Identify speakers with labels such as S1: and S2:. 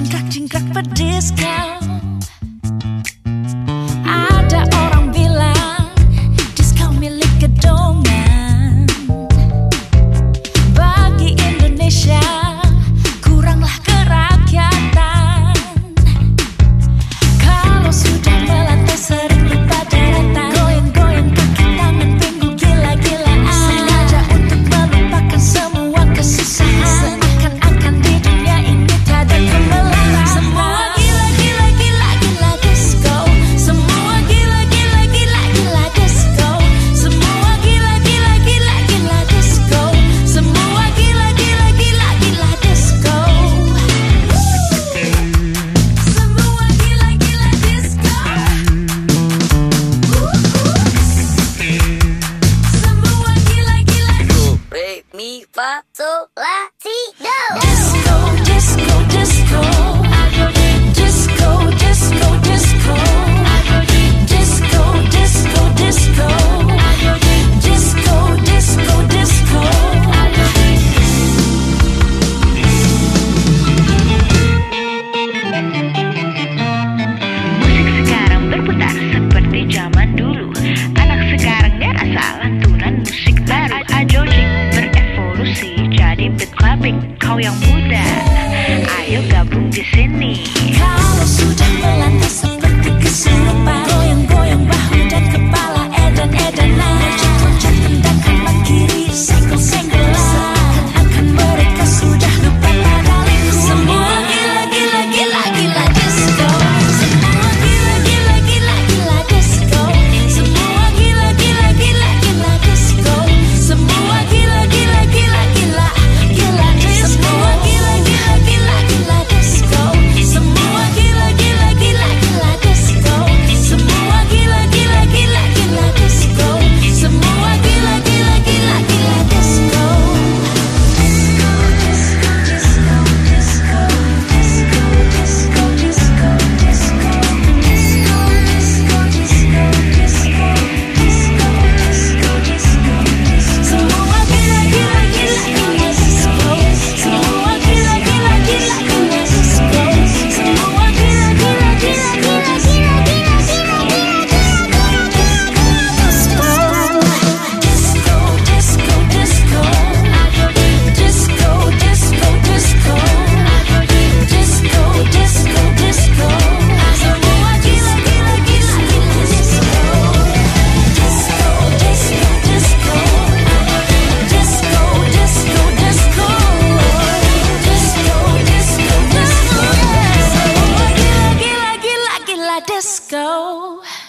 S1: Cingkrak-cingkrak berdisco. Ada orang bilang disco milik gedongan. Bagi Indonesia kuranglah kerakyatan. Kalau sudah melantai sering lupa daratan. Goyang-goyang kaki tangan pinggul gila-gilaan. Sengaja untuk melupakan semua kesusahan. Seakan-akan di dunia ini tiada kemelarang. Semua gila-gila-gila-gila disco. Semua gila-gila-gila-gila disco. Semua gila-gila-gila-gila disco. Semua gila-gila-gila-gila disco. Semua gila-gila disco. Semua gila-gila.
S2: Do, re, mi, fa,
S3: So, la, si, do.
S1: Disco, disco, disco. Disco, disco, disco. Disco, disco, disco. Disco, disco, disco.
S4: Musik sekarang berputar seperti zaman dulu. Anak sekarang gak rasa lantunan musik baru. Ajojik berevolusi jadi beat clubbing. Kau yang muda, ayo gabung di sini.
S1: Kalau sudah melantai seperti kesurupan, goyang-goyang bahu dan kepala, edan-edanan. Loncat-loncat tendang kanan kiri, senggol-senggolan. Seakan-akan mereka sudah lupa pada liku. Semua gila-gila-gila-gila disco. Semua gila-gila-gila-gila disco. Semua gila-gila-gila-gila disco. Semua gila-gila-gila-gila gila disco. Semua gila-gila-gila-gila disco. Semua gila-gila-gila-gila disco. Semua gila-gila-gila-gila disco. Semua gila-gila-gila-gila disco. Semua gila-gila-gila-gila disco. Semua gila-gila-gila-gila disco. Semua disco, disco, disco. Disco, disco, disco. Disco, disco, disco. Semua gila-gila-gila-gila disco. Disco, disco, disco. Disco, disco, disco. Disco, disco, disco. Semua gila-gila-gila-gila disco.